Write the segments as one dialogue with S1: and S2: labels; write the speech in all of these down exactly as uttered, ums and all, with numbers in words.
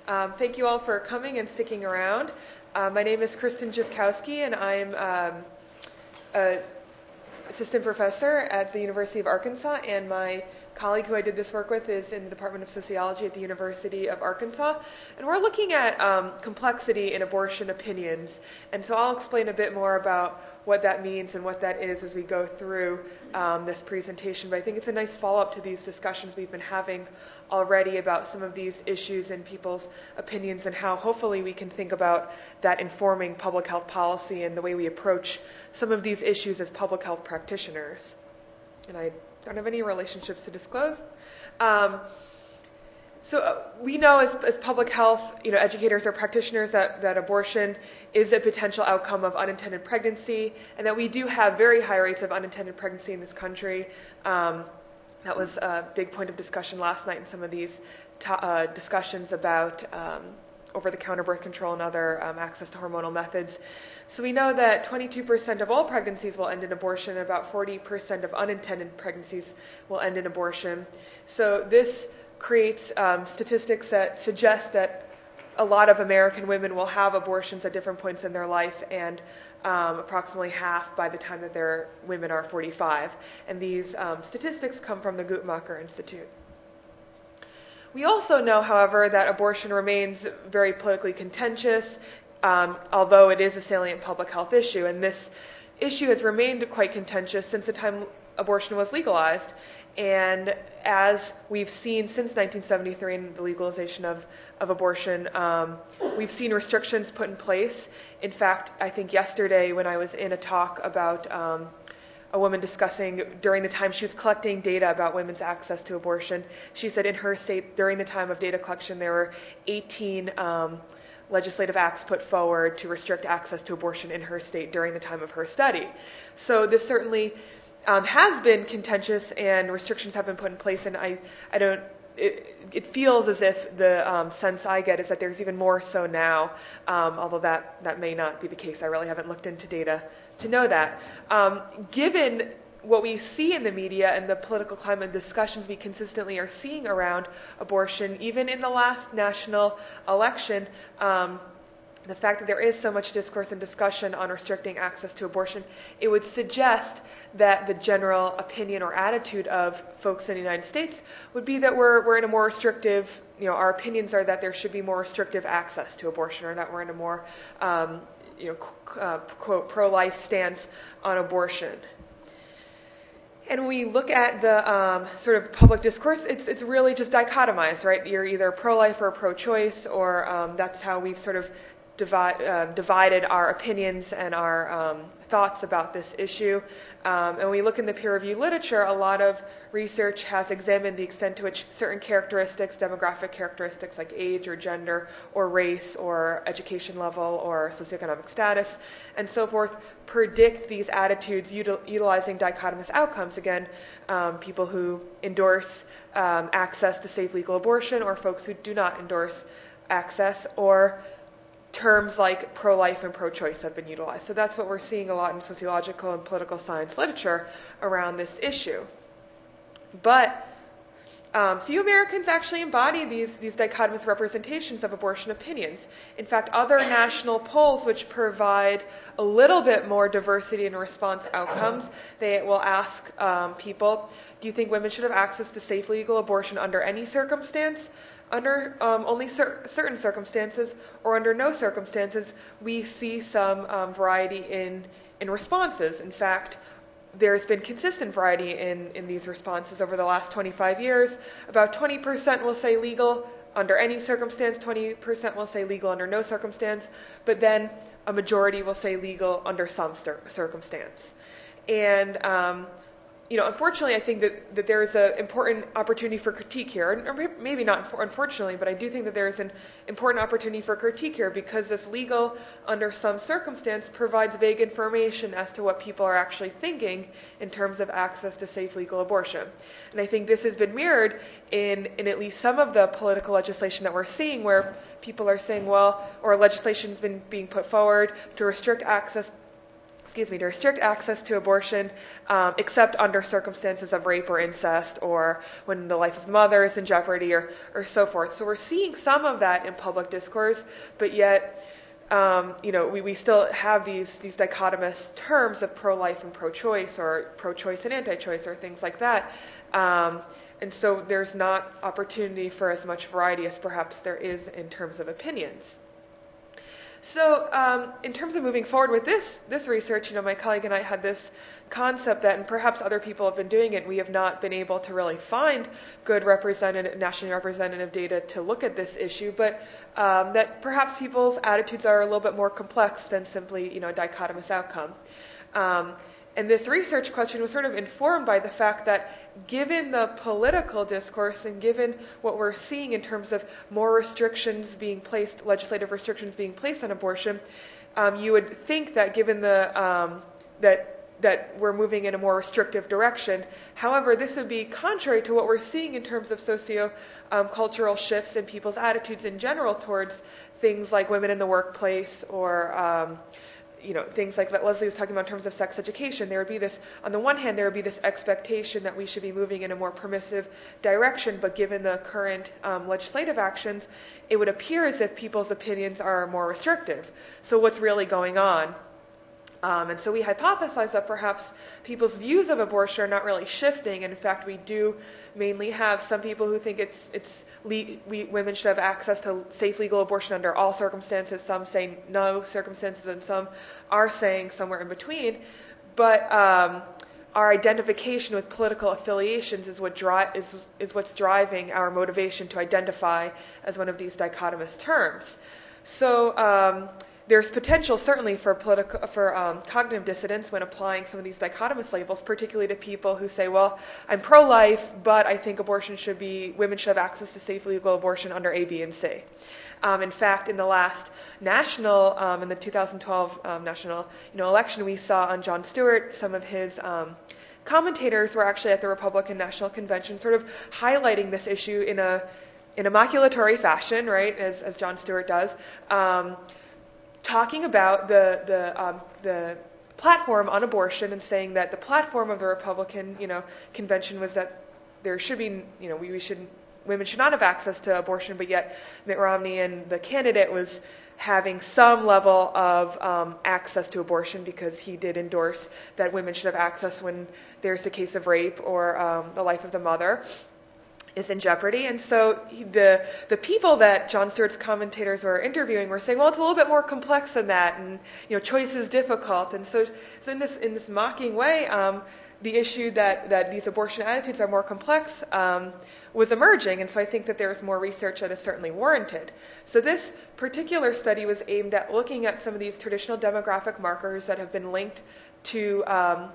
S1: Um, thank you all for coming and sticking around. Uh, my name is Kristen Jiskowski, and I'm um, an assistant professor at the University of Arkansas, and my colleague who I did this work with is in the Department of Sociology at the University of Arkansas. And we're looking at um, complexity in abortion opinions. And so I'll explain a bit more about what that means and what that is as we go through um, this presentation. But I think it's a nice follow-up to these discussions we've been having already about some of these issues and people's opinions and how hopefully we can think about that informing public health policy and the way we approach some of these issues as public health practitioners. And I don't have any relationships to disclose. Um, so uh, we know as, as public health, you know, educators or practitioners that, that abortion is a potential outcome of unintended pregnancy, and that we do have very high rates of unintended pregnancy in this country. Um, that was a big point of discussion last night in some of these to, uh, discussions about um, over-the-counter birth control and other um, access to hormonal methods. So we know that twenty-two percent of all pregnancies will end in abortion, and about forty percent of unintended pregnancies will end in abortion. So this creates um, statistics that suggest that a lot of American women will have abortions at different points in their life, and um, approximately half by the time that their women are forty-five. And these um, statistics come from the Guttmacher Institute. We also know, however, that abortion remains very politically contentious, um, although it is a salient public health issue. And this issue has remained quite contentious since the time abortion was legalized. And as we've seen since nineteen seventy-three and the legalization of, of abortion, um, we've seen restrictions put in place. In fact, I think yesterday when I was in a talk about um, a woman discussing during the time she was collecting data about women's access to abortion, she said in her state during the time of data collection there were eighteen um, legislative acts put forward to restrict access to abortion in her state during the time of her study. So this certainly um, has been contentious, and restrictions have been put in place, and I, I don't, it, it feels as if the um, sense I get is that there's even more so now, um, although that, that may not be the case. I really haven't looked into data to know that. Um, given what we see in the media and the political climate discussions we consistently are seeing around abortion, even in the last national election, um, the fact that there is so much discourse and discussion on restricting access to abortion, it would suggest that the general opinion or attitude of folks in the United States would be that we're we're in a more restrictive, you know, our opinions are that there should be more restrictive access to abortion, or that we're in a more, um, you know, uh, quote, pro-life stance on abortion. And we look at the um, sort of public discourse, it's it's really just dichotomized, right? You're either pro-life or pro-choice, or um, that's how we've sort of divide, uh, divided our opinions and our um, thoughts about this issue. Um, and when we look in the peer-reviewed literature, a lot of research has examined the extent to which certain characteristics, demographic characteristics like age or gender or race or education level or socioeconomic status and so forth, predict these attitudes util- utilizing dichotomous outcomes. Again, um, people who endorse um, access to safe legal abortion, or folks who do not endorse access, or terms like pro-life and pro-choice have been utilized. So that's what we're seeing a lot in sociological and political science literature around this issue. But um, few Americans actually embody these, these dichotomous representations of abortion opinions. In fact, other national polls which provide a little bit more diversity in response outcomes, they will ask um, people, do you think women should have access to safe legal abortion under any circumstance? Under um, only cer- certain circumstances, or under no circumstances, we see some um, variety in, in responses. In fact, there's been consistent variety in, in these responses over the last twenty-five years. About twenty percent will say legal under any circumstance, twenty percent will say legal under no circumstance, but then a majority will say legal under some cir- circumstance. And um, You know, unfortunately, I think that, that there is an important opportunity for critique here, or maybe not unfortunately, but I do think that there is an important opportunity for critique here, because this legal under some circumstance provides vague information as to what people are actually thinking in terms of access to safe legal abortion. And I think this has been mirrored in, in at least some of the political legislation that we're seeing, where people are saying, well, or legislation has been being put forward to restrict access excuse me, to restrict access to abortion, um, except under circumstances of rape or incest, or when the life of the mother is in jeopardy, or, or so forth. So we're seeing some of that in public discourse, but yet, um, you know, we, we still have these, these dichotomous terms of pro-life and pro-choice, or pro-choice and anti-choice, or things like that. Um, and so there's not opportunity for as much variety as perhaps there is in terms of opinions. So um, in terms of moving forward with this this research, you know, my colleague and I had this concept that, and perhaps other people have been doing it, we have not been able to really find good representative, nationally representative data to look at this issue, but um, that perhaps people's attitudes are a little bit more complex than simply, you know, a dichotomous outcome. Um, And this research question was sort of informed by the fact that given the political discourse and given what we're seeing in terms of more restrictions being placed, legislative restrictions being placed on abortion, um, you would think that given the um, that that we're moving in a more restrictive direction. However, this would be contrary to what we're seeing in terms of socio-cultural um, shifts in people's attitudes in general towards things like women in the workplace, or um, you know, things like that Leslie was talking about in terms of sex education. There would be this, on the one hand, there would be this expectation that we should be moving in a more permissive direction, but given the current um, legislative actions, it would appear as if people's opinions are more restrictive. So what's really going on? Um, and so we hypothesized that perhaps people's views of abortion are not really shifting. And in fact, we do mainly have some people who think it's it's le- we, women should have access to safe legal abortion under all circumstances. Some say no circumstances, and some are saying somewhere in between. But um, our identification with political affiliations is what dri- is is what's driving our motivation to identify as one of these dichotomous terms. So. Um, There's potential, certainly, for political, for um, cognitive dissonance when applying some of these dichotomous labels, particularly to people who say, well, I'm pro-life, but I think abortion should be, women should have access to safe legal abortion under A, B, and C. Um, in fact, in the last national, um, in the two thousand twelve um, national you know, election, we saw on Jon Stewart, some of his um, commentators were actually at the Republican National Convention sort of highlighting this issue in a in a maculatory fashion, right, as, as Jon Stewart does, um, talking about the the um, the platform on abortion and saying that the platform of the Republican, you know, convention was that there should be, you know, we, we should women should not have access to abortion, but yet Mitt Romney and the candidate was having some level of um, access to abortion because he did endorse that women should have access when there's a case of rape or um, the life of the mother is in jeopardy. And so the the people that Jon Stewart's commentators were interviewing were saying, well, it's a little bit more complex than that, and you know, choice is difficult. And so, so in this in this mocking way, um, the issue that that these abortion attitudes are more complex um, was emerging. And so I think that there is more research that is certainly warranted. So this particular study was aimed at looking at some of these traditional demographic markers that have been linked to um,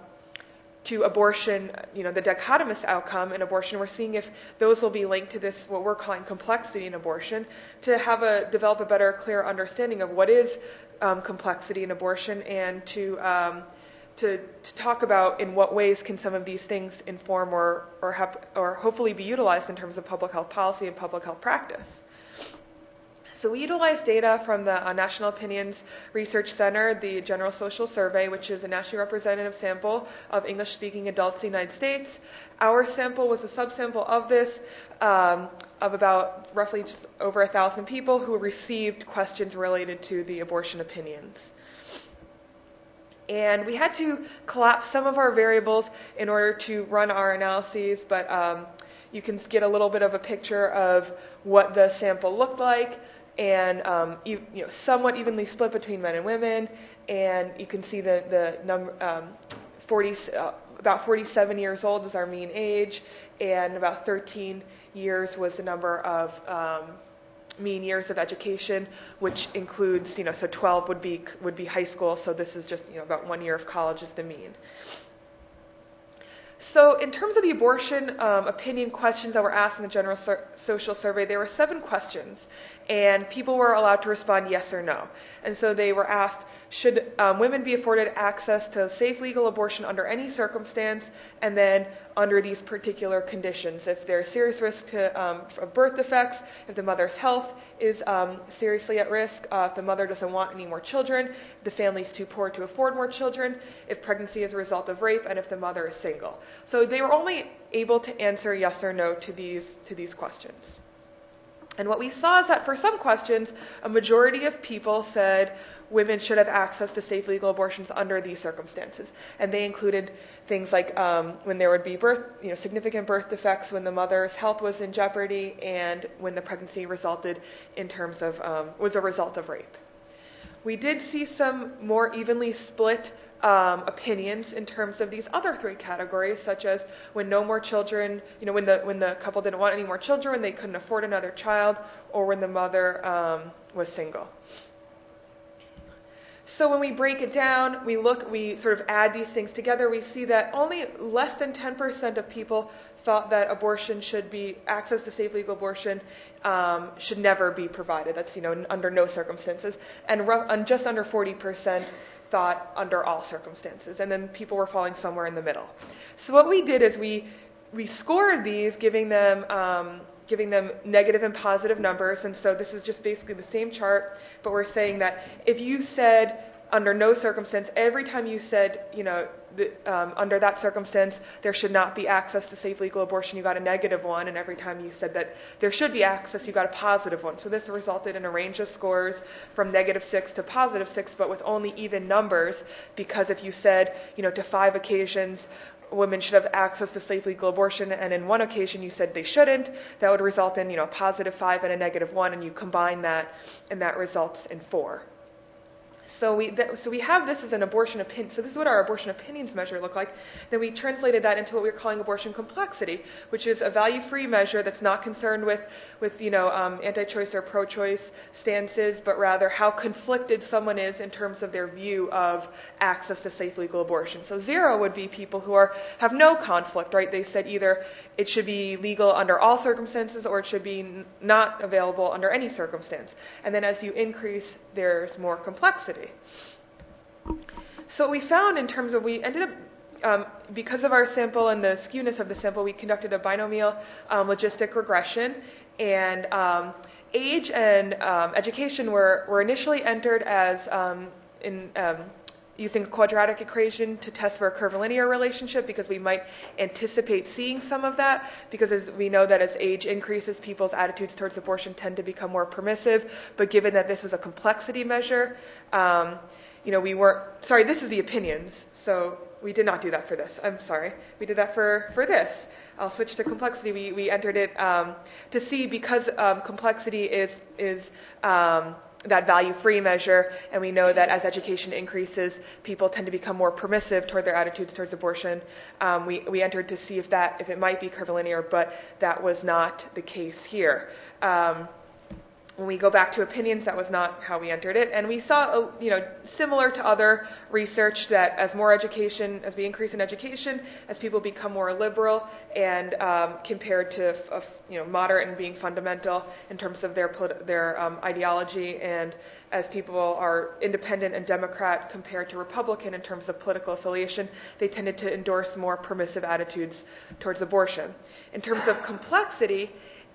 S1: to abortion, you know, the dichotomous outcome in abortion. We're seeing if those will be linked to this, what we're calling complexity in abortion, to have a, develop a better, clear understanding of what is um, complexity in abortion, and to, um, to, to talk about in what ways can some of these things inform or, or have, or hopefully be utilized in terms of public health policy and public health practice. So we utilize data from the uh, National Opinions Research Center, the General Social Survey, which is a nationally representative sample of English-speaking adults in the United States. Our sample was a subsample of this, um, of about roughly just over a thousand people who received questions related to the abortion opinions. And we had to collapse some of our variables in order to run our analyses, but um, you can get a little bit of a picture of what the sample looked like. And um, you, you know, somewhat evenly split between men and women, and you can see the the number um, forty uh, about forty-seven years old was our mean age, and about thirteen years was the number of um, mean years of education, which includes, you know, so twelve would be would be high school, so this is just, you know, about one year of college is the mean. So in terms of the abortion um, opinion questions that were asked in the General Sur- Social Survey, there were seven questions. and people were allowed to respond yes or no. And so they were asked, should um, women be afforded access to safe legal abortion under any circumstance, and then under these particular conditions? If there's serious risk to, um, of birth defects, if the mother's health is um, seriously at risk, uh, if the mother doesn't want any more children, if the family's too poor to afford more children, if pregnancy is a result of rape, and if the mother is single. So they were only able to answer yes or no to these to these questions. And what we saw is that for some questions, a majority of people said women should have access to safe legal abortions under these circumstances. And they included things like um, when there would be birth, you know, significant birth defects, when the mother's health was in jeopardy, and when the pregnancy resulted in terms of um, was a result of rape. We did see some more evenly split Um, opinions in terms of these other three categories, such as when no more children, you know, when the when the couple didn't want any more children, when they couldn't afford another child, or when the mother um, was single. So when we break it down, we look, we sort of add these things together, we see that only less than ten percent of people thought that abortion should be, access to safe legal abortion um, should never be provided. That's, you know, under no circumstances. And, rough, and just under forty percent thought under all circumstances, and then people were falling somewhere in the middle. So what we did is we we scored these, giving them um, giving them negative and positive numbers, and so this is just basically the same chart, but we're saying that if you said under no circumstance, every time you said, you know, the, um, under that circumstance there should not be access to safe legal abortion, you got a negative one, and every time you said that there should be access, you got a positive one. So this resulted in a range of scores from negative six to positive six, but with only even numbers, because if you said, you know, to five occasions women should have access to safe legal abortion, and in one occasion you said they shouldn't, that would result in, you know, a positive five and a negative one, and you combine that, and that results in four. So we th- so we have this as an abortion opinion. So this is what our abortion opinions measure look like. Then we translated that into what we're calling abortion complexity, which is a value-free measure that's not concerned with with you know um, anti-choice or pro-choice stances, but rather how conflicted someone is in terms of their view of access to safe legal abortion. So zero would be people who are have no conflict, right? They said either it should be legal under all circumstances or it should be n- not available under any circumstance. And then as you increase, there's more complexity. So what we found in terms of, we ended up, um, because of our sample and the skewness of the sample, we conducted a binomial um, logistic regression, and um, age and um, education were, were initially entered as um, in um, using a quadratic equation to test for a curvilinear relationship, because we might anticipate seeing some of that, because as we know that as age increases, people's attitudes towards abortion tend to become more permissive. But given that this was a complexity measure, um, you know, we weren't, sorry, this is the opinions, so we did not do that for this. I'm sorry. We did that for, for this. I'll switch to complexity. We, we entered it um, to see, because um, complexity is, is um, that value-free measure, and we know that as education increases, people tend to become more permissive toward their attitudes towards abortion. Um, we, we entered to see if that, if it might be curvilinear, but that was not the case here. Um, When we go back to opinions, that was not how we entered it. And we saw, you know, similar to other research, that as more education, as we increase in education, as people become more liberal, and um, compared to, uh, you know, moderate and being fundamental in terms of their their um, ideology, and as people are independent and Democrat compared to Republican in terms of political affiliation, they tended to endorse more permissive attitudes towards abortion. In terms of complexity,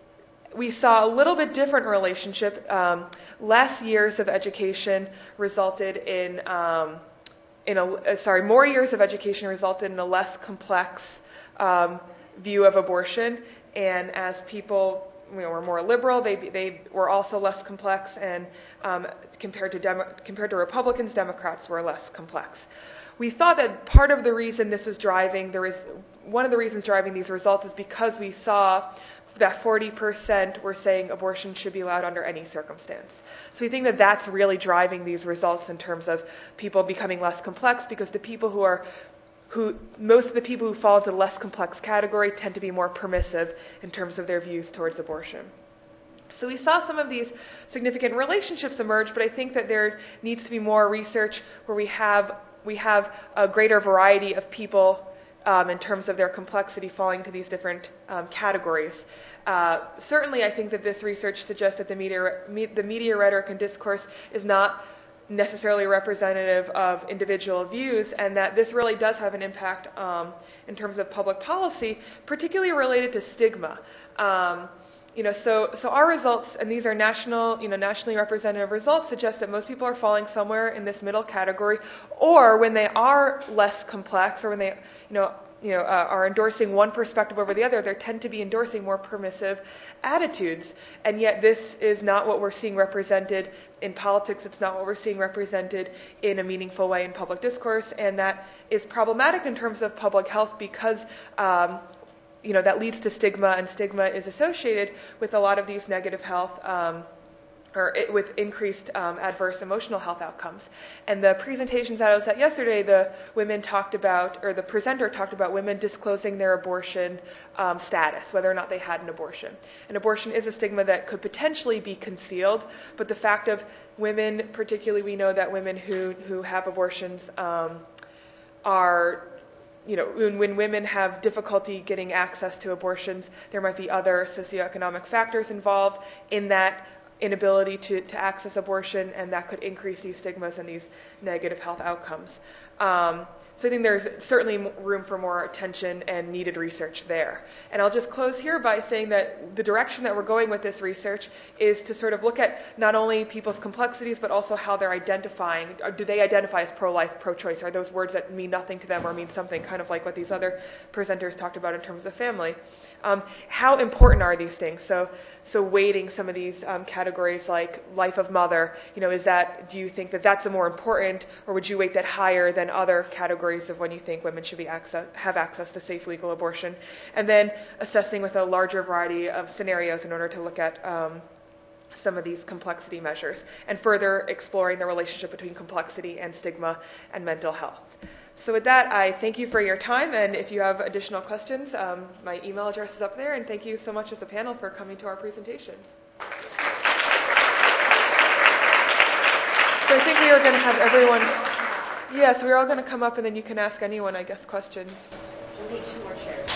S1: we saw a little bit different relationship. Um, less years of education resulted in, um, in a, uh, sorry, more years of education resulted in a less complex um, view of abortion. And as people, you know, were more liberal, they they were also less complex. And um, compared to Demo- compared to Republicans, Democrats were less complex. We thought that part of the reason this is driving, there is one of the reasons driving these results is because we saw that forty percent were saying abortion should be allowed under any circumstance. So we think that that's really driving these results in terms of people becoming less complex, because the people who are, who most of the people who fall into the less complex category tend to be more permissive in terms of their views towards abortion. So we saw some of these significant relationships emerge, but I think that there needs to be more research where we have we have a greater variety of people um, in terms of their complexity falling to these different um, categories. Uh, certainly, I think that this research suggests that the media, me, the media rhetoric and discourse is not necessarily representative of individual views, and that this really does have an impact um, in terms of public policy, particularly related to stigma. Um, you know, so so our results, and these are national, you know, nationally representative results, suggest that most people are falling somewhere in this middle category, or when they are less complex, or when they, you know, you know, uh, are endorsing one perspective over the other, they tend to be endorsing more permissive attitudes. And yet this is not what we're seeing represented in politics. It's not what we're seeing represented in a meaningful way in public discourse. And that is problematic in terms of public health because, um, you know, that leads to stigma, and stigma is associated with a lot of these negative health um, or it, with increased um, adverse emotional health outcomes. And the presentations that I was at yesterday, the women talked about, or the presenter talked about women disclosing their abortion um, status, whether or not they had an abortion. And abortion is a stigma that could potentially be concealed, but the fact of women, particularly we know that women who, who have abortions um, are, you know, when, when women have difficulty getting access to abortions, there might be other socioeconomic factors involved in that inability to, to access abortion, and that could increase these stigmas and these negative health outcomes. Um, so I think there's certainly room for more attention and needed research there. And I'll just close here by saying that the direction that we're going with this research is to sort of look at not only people's complexities, but also how they're identifying. Do they identify as pro-life, pro-choice? Are those words that mean nothing to them or mean something, kind of like what these other presenters talked about in terms of family? Um, how important are these things? So, so weighting some of these um, categories like life of mother, you know, is that, do you think that that's a more important, or would you weight that higher than other categories of when you think women should be access, have access to safe legal abortion? And then assessing with a larger variety of scenarios in order to look at um, some of these complexity measures, and further exploring the relationship between complexity and stigma and mental health. So with that, I thank you for your time, and if you have additional questions, um, my email address is up there, and thank you so much as a panel for coming to our presentations. So I think we are going to have everyone, yes, we're all going to come up, and then you can ask anyone, I guess, questions.
S2: We'll need two more chairs.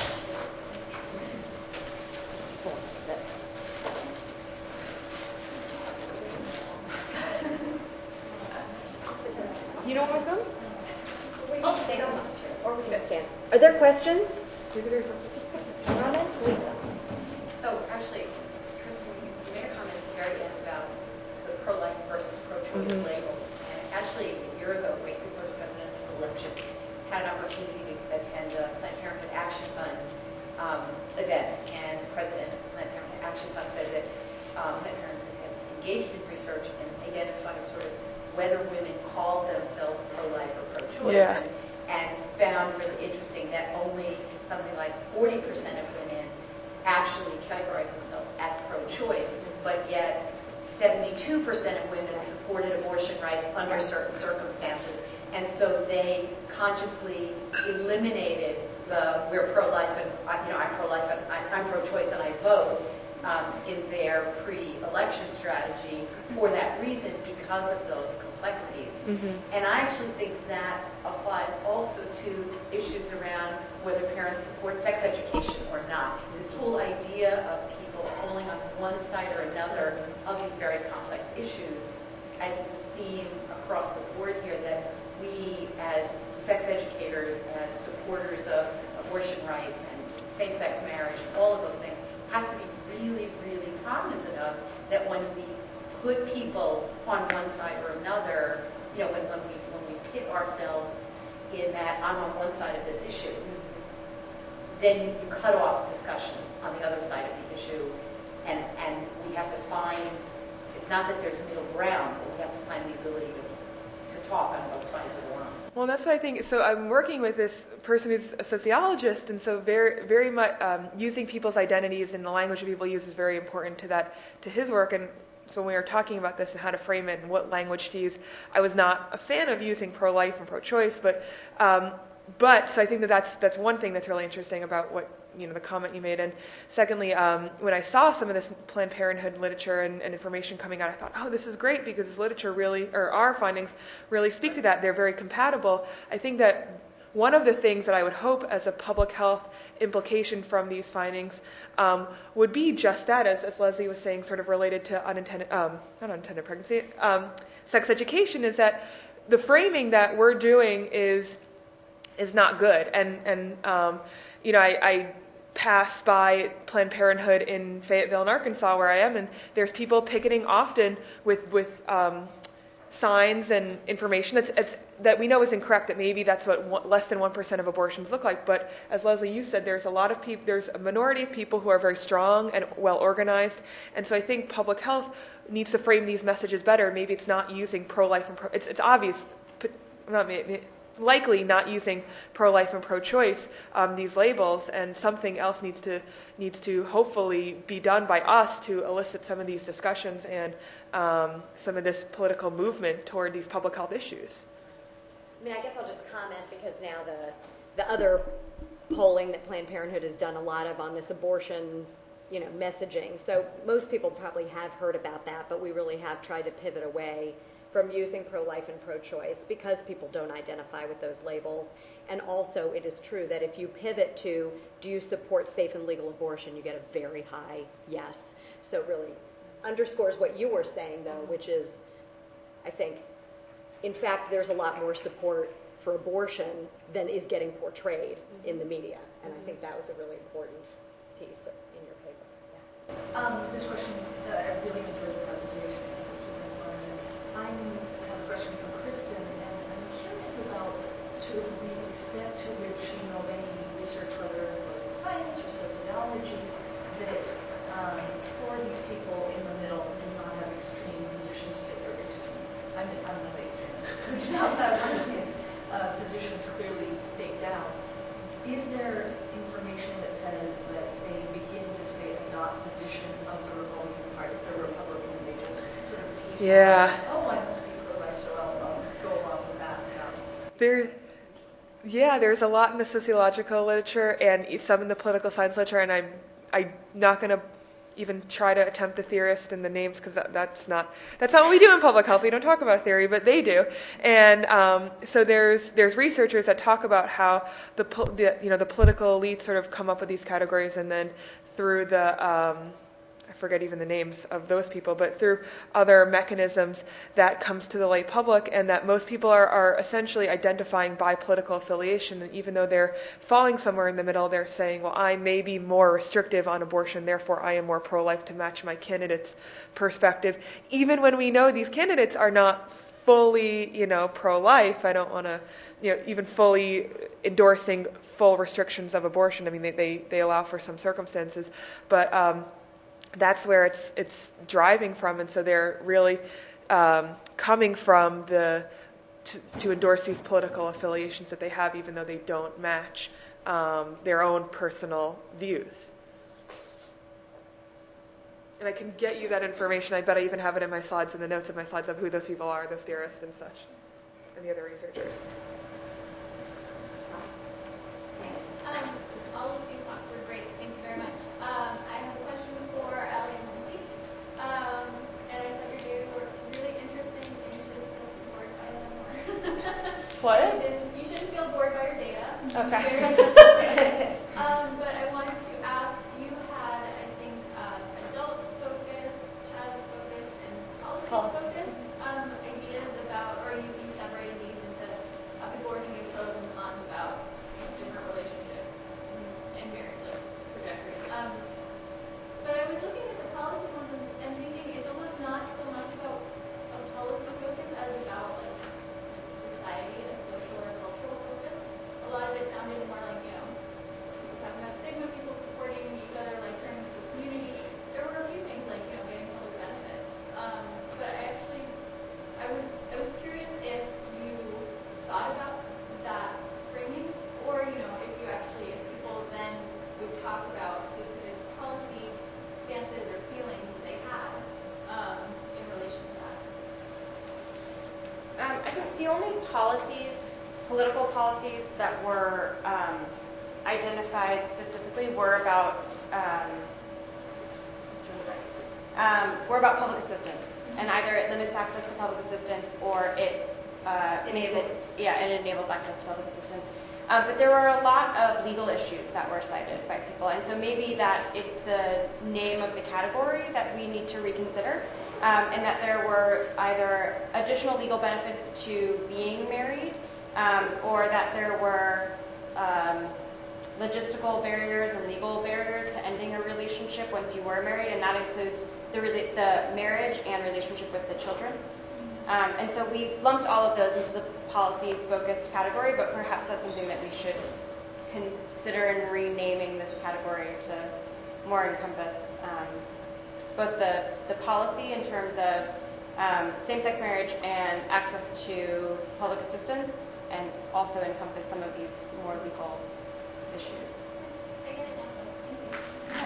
S1: Do you know one of them?
S2: Oh, they don't want to. Or we can stand. Are there questions?
S1: Maybe there's
S2: Comments? Lisa.
S3: So actually, Kristen, you made a comment at the very end about the pro-life versus pro-choice mm-hmm. label. And actually, a year ago, right before the presidential election, had an opportunity to attend a Planned Parenthood Action Fund um, event. And the president of Planned Parenthood Action Fund said that um, Planned Parenthood had engaged in research and identified sort of whether women called themselves pro-life or pro-choice,
S1: yeah.
S3: and, and found really interesting that only something like forty percent of women actually categorize themselves as pro-choice, but yet seventy-two percent of women supported abortion rights under certain circumstances, and so they consciously eliminated the we're pro-life and you know I'm pro-life and I'm pro-choice and I vote. Um, in their pre-election strategy for that reason because of those complexities.
S1: Mm-hmm.
S3: And I actually think that applies also to issues around whether parents support sex education or not. This whole idea of people pulling on one side or another of these very complex issues, I see across the board here that we as sex educators, as supporters of abortion rights and same-sex marriage, all of those things, have to be really, really cognizant of that when we put people on one side or another, you know, when, when we when we pit ourselves in that I'm on one side of this issue, then you cut off discussion on the other side of the issue, and and we have to find, it's not that there's middle ground, but we have to find the ability to, to talk on both sides of the line.
S1: Well, that's what I think. So I'm working with this person who's a sociologist, and so very, very much um, using people's identities and the language that people use is very important to that, to his work. And so when we were talking about this and how to frame it and what language to use, I was not a fan of using pro-life and pro-choice, but um, but so I think that that's that's one thing that's really interesting about what, you know, the comment you made. And secondly, um, when I saw some of this Planned Parenthood literature and, and information coming out, I thought, oh, this is great because this literature really, or our findings really speak to that. They're very compatible. I think that one of the things that I would hope as a public health implication from these findings um, would be just that, as, as Leslie was saying, sort of related to unintended, um, not unintended pregnancy, um, sex education, is that the framing that we're doing is is not good. And, and um, you know, I, I pass by Planned Parenthood in Fayetteville, in Arkansas, where I am, and there's people picketing often with, with um, signs and information that's, that's, that we know is incorrect, that maybe that's what one, less than one percent of abortions look like. But as Leslie, you said, there's a lot of people, there's a minority of people who are very strong and well organized. And so I think public health needs to frame these messages better. Maybe it's not using pro-life and pro, it's, it's obvious, not maybe, likely not using pro-life and pro-choice, um, these labels, and something else needs to needs to hopefully be done by us to elicit some of these discussions and um, some of this political movement toward these public health issues.
S2: I mean, I guess I'll just comment because now the the other polling that Planned Parenthood has done a lot of on this abortion, you know, messaging. So most people probably have heard about that, but we really have tried to pivot away from using pro-life and pro-choice because people don't identify with those labels. And also it is true that if you pivot to, do you support safe and legal abortion, you get a very high yes. So it really underscores what you were saying, though, which is, I think, in fact, there's a lot more support for abortion than is getting portrayed in the media. And I think that was a really important piece in your paper.
S4: Yeah. Um, this question, uh, I really enjoyed the presentation. I have a question for Kristen, and I'm curious about to the extent to which, you know, any research, whether in science or sociology, that um, for these people in the middle who do not have extreme positions, or extreme, I'm, I'm not the extremist, who do not have uh, positions clearly staked out, is there information that says that they begin to say adopt positions of the Republican Party, the Republican, they just sort of take
S1: Yeah.
S4: oh, I must be pro-life, so I'll, I'll go along with that. Um,
S1: There, yeah, there's a lot in the sociological literature and some in the political science literature, and I'm I'm not going to even try to attempt the theorist and the names because that, that's not that's not what we do in public health. We don't talk about theory, but they do. And um, so there's there's researchers that talk about how the, the you know the political elites sort of come up with these categories, and then through the um, I forget even the names of those people, but through other mechanisms that comes to the lay public, and that most people are, are essentially identifying by political affiliation, and even though they're falling somewhere in the middle, they're saying, well, I may be more restrictive on abortion, therefore I am more pro-life to match my candidate's perspective, even when we know these candidates are not fully, you know, pro-life. I don't want to, you know, even fully endorsing full restrictions of abortion. I mean, they, they, they allow for some circumstances, but um, that's where it's it's driving from, and so they're really um, coming from the to, to endorse these political affiliations that they have, even though they don't match um, their own personal views. And I can get you that information. I bet I even have it in my slides, in the notes of my slides, of who those people are, those theorists and such, and the other researchers.
S5: Um, all of these talks were great. Thank you very much. Um, I have a question for Allie and Lindsay. Um, and I thought your data were really interesting, and you shouldn't feel bored by them more.
S1: What?
S5: You shouldn't, you shouldn't feel bored by your data.
S1: Okay.
S5: um, but I wanted to ask, you had, I think, um, adult focus, child focus, and policy focus um, ideas about, or you, you separated these into uh, before you pros and cons about different relationships and marriage like trajectories. Um, but I was looking at the policy ones and, and thinking it's almost not so much about a policy focus as about like society, a social or cultural focus. A lot of it sounded more like, you know, people talking about stigma, people supporting each other, like turning to the community. There were a few things like, you know, getting public benefit. Um, but I actually, I was, I was curious if you thought about that framing, or, you know, if you actually, if people then would talk about specific policy stances or feelings that they had um, in relation to that.
S6: Um, I think the only policies, political policies that were um, identified specifically were about um, um, were about public assistance, and either it limits access to public assistance or it uh, enables, yeah, it enables access to public assistance. Uh, but there were a lot of legal issues that were cited by people, and so maybe that it's the name of the category that we need to reconsider, um, and that there were either additional legal benefits to being married, um, or that there were um, logistical barriers and legal barriers to ending a relationship once you were married, and that includes the, rela- the marriage and relationship with the children. Um, and so we lumped all of those into the policy-focused category, but perhaps that's something that we should consider in renaming this category to more encompass um, both the, the policy in terms of um, same-sex marriage and access to public assistance, and also encompass some of these more legal issues.
S5: I get it now.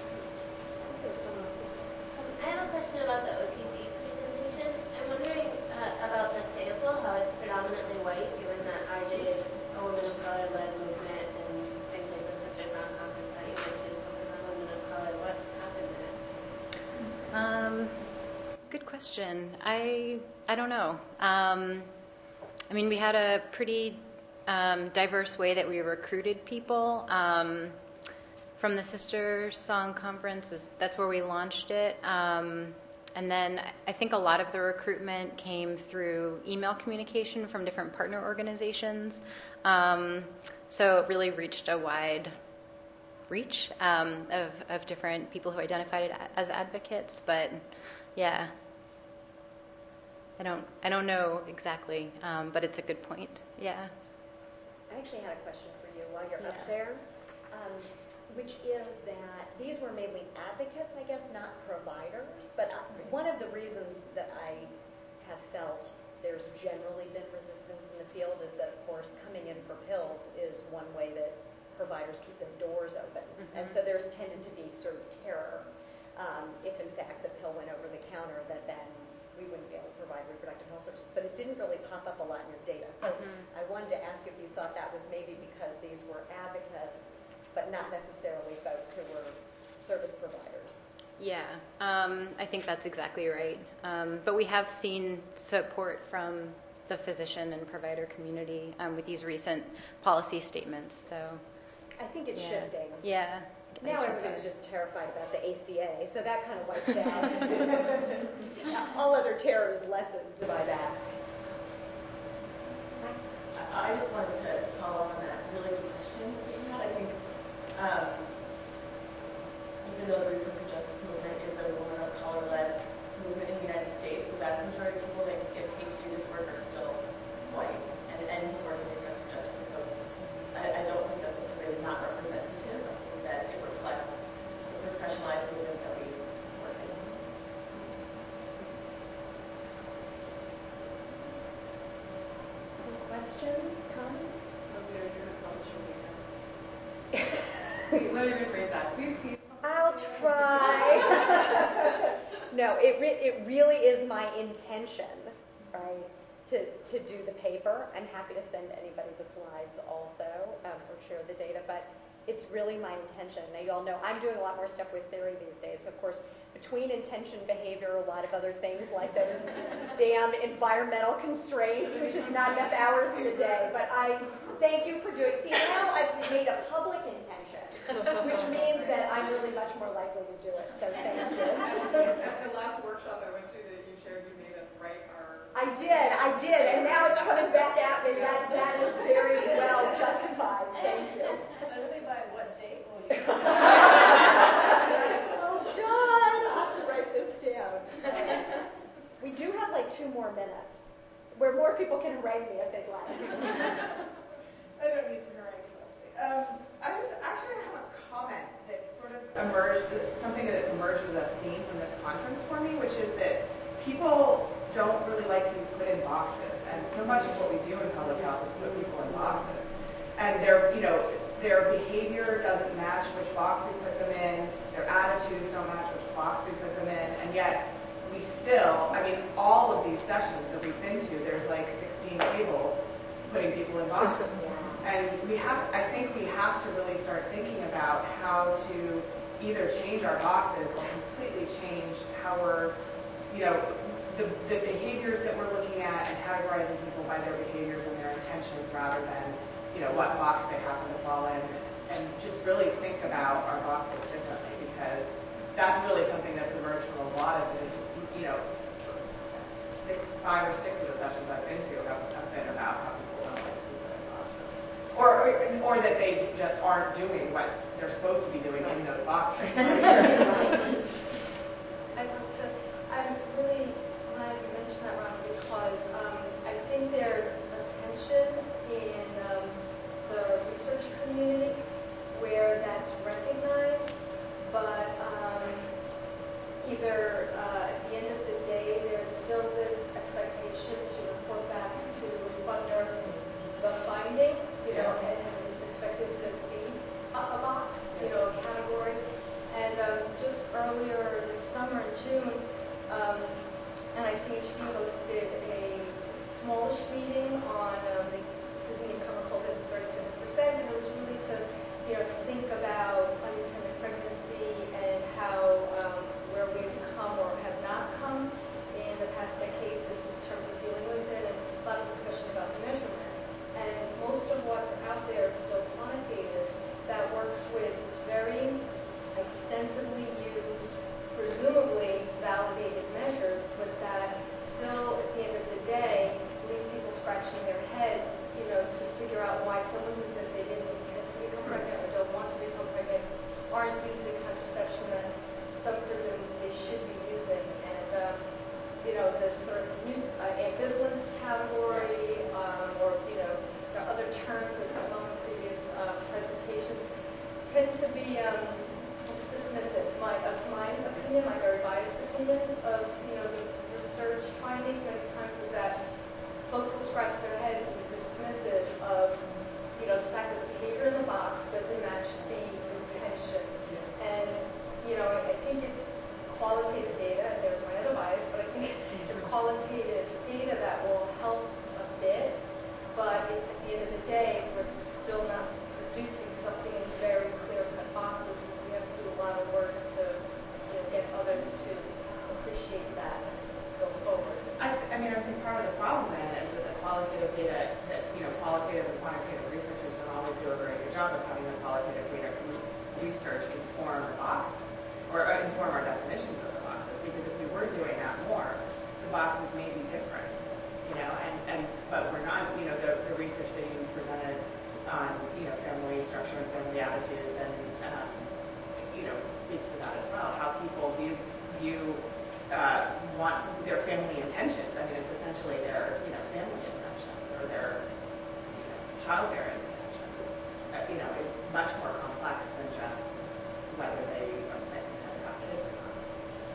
S5: I have a question about the O T C presentation. I'm wondering uh, about the sample, how it's predominantly white, given that R J is a women of color-led movement and things like the Sisters Non-Conference study, which is focused on women of color. What happened there?
S7: Um, good question. I I don't know. Um, I mean, we had a pretty um, diverse way that we recruited people. Um, from the Sister Song Conference, is, that's where we launched it. Um, and then I think a lot of the recruitment came through email communication from different partner organizations. Um, so it really reached a wide reach um, of, of different people who identified as advocates. But yeah, I don't I don't know exactly, um, but it's a good point. Yeah.
S2: I actually had a question for you while you're
S7: Yeah.
S2: up there, um, which is that these were mainly advocates, I guess, not providers. But uh, one of the reasons that I have felt there's generally been resistance in the field is that, of course, coming in for pills is one way that providers keep their doors open. Mm-hmm. And so there's tended to be sort of terror um, if, in fact, the pill went over the counter, that then we wouldn't be able to provide reproductive health services. But it didn't really pop up a lot in your data. So mm-hmm. I wanted to ask if you thought that was maybe because these were advocates, but not necessarily folks who were service providers.
S7: Yeah, um, I think that's exactly right. Um, but we have seen support from the physician and provider community um, with these recent policy statements. So
S2: I think it's
S7: yeah.
S2: shifting.
S7: Yeah.
S2: Now everybody's just terrified about the A C A, so that kind of wipes out. All other terror is lessened by that.
S8: I just wanted to follow up on that really good question that you had. I think um, even though the reproductive justice movement is a woman of color-led movement in the United States, the vast majority of people that get paid to do this work are still white and, and who work in reproductive justice. So I, I don't think that this is really not representative. I think that it reflects the professionalized movement that we work in.
S2: Question? Comment?
S8: Let me rephrase that. Please, please.
S2: I'll try. No, it re- it really is my intention, right, to, to do the paper. I'm happy to send anybody the slides also, um, or share the data, but it's really my intention. Now, you all know I'm doing a lot more stuff with theory these days. So, of course, between intention, behavior, a lot of other things like those damn environmental constraints, which is not enough hours in the day. But I thank you for doing. See, now I've made a public intention, which means that I'm really much more likely to do it. So thank you.
S9: At the last workshop I went to that you shared, you made us write our...
S2: I did, I did, and now it's coming back at me. That, that is very well justified. Thank you.
S4: Let's say by what date will you?
S2: Oh, John, I'll have to write this down. We do have like two more minutes where more people can harangue me if they'd like.
S9: I don't need to harangue you. Um, I just actually have a comment that sort of emerged, something that emerged as a theme from this conference for me, which is that people don't really like to be put in boxes, and so much of what we do in public health is put people in boxes. And their, you know, their behavior doesn't match which box we put them in, their attitudes don't match which box we put them in, and yet we still, I mean, all of these sessions that we've been to, there's like sixteen tables putting people in boxes. And we have, I think we have to really start thinking about how to either change our boxes or completely change how we're, you know, the, the behaviors that we're looking at and categorizing people by their behaviors and their intentions rather than you know, what box they happen to fall in, and just really think about our boxes differently, because that's really something that's emerged from a lot of the, you know, six, five or six of the sessions I've been to have, have been about how people don't like to put in boxes. Or, or, or that they just aren't doing what they're supposed to be doing in those boxes.
S5: I want to, I'm really glad you mentioned that, Ron, because um, I think there's a tension in um, the research community where that's recognized, but um, either uh, at the end of the day, there's still this expectation to report back to funder the finding, you know, and it's expected to be a, a box, you know, a category. And um, just earlier this summer in June, um, N I C H D hosted a smallish meeting on um, the Susan E. Cumberland thirty-seven percent, and it was really to, you know, think about unintended pregnancy and how um, where we've come or have not come in the past decades in terms of dealing with it, and a lot of discussion about the measurement. And most of what's out there is still quantitative that works with very extensively used, presumably validated measures, but that still, at the end of the day, leave people scratching their heads, you know, to figure out why someone who says they didn't intend to become pregnant or don't want to become pregnant aren't using contraception that some presume they should be using. And, um, you know, this sort of new uh, ambivalence category, um, or, you know, there are other terms that come up in previous uh, presentations, tend to be um, dismissive. My, of my opinion, my very biased opinion of, you know, the research findings many times is that folks will scratch their heads and be dismissive of, you know, the fact that the behavior in the box doesn't match the intention. And, you know, I think it's qualitative data, and there's my other bias, but I think it's qualitative data that will help a bit, but it, at the end of the day, we're still not producing something in very clear-cut boxes. We have to do a lot of work to, you know, get others to appreciate that and go forward.
S9: I, I mean, I think part of the problem then is that the qualitative data, that, you know, qualitative and quantitative researchers don't always do a very good job of having the qualitative data re- research inform the box, or uh, inform our definitions of the boxes, because if we were doing that more, the boxes may be different, you know, and, and but we're not, you know, the, the research that you presented on, you know, family structure and family attitudes, and, um, you know, speaks to that as well, how people view, view uh, want their family intentions. I mean, it's essentially their, you know, family intentions, or their, you know, childbearing intentions. Uh, you know, it's much more complex than just whether they intend to have kids or not.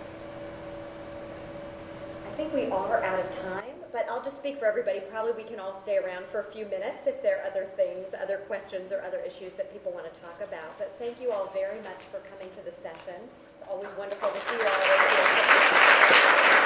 S2: I think we are out of time, but I'll just speak for everybody. Probably we can all stay around for a few minutes if there are other things, other questions, or other issues that people want to talk about. But thank you all very much for coming to the session. It's always wonderful to see you all.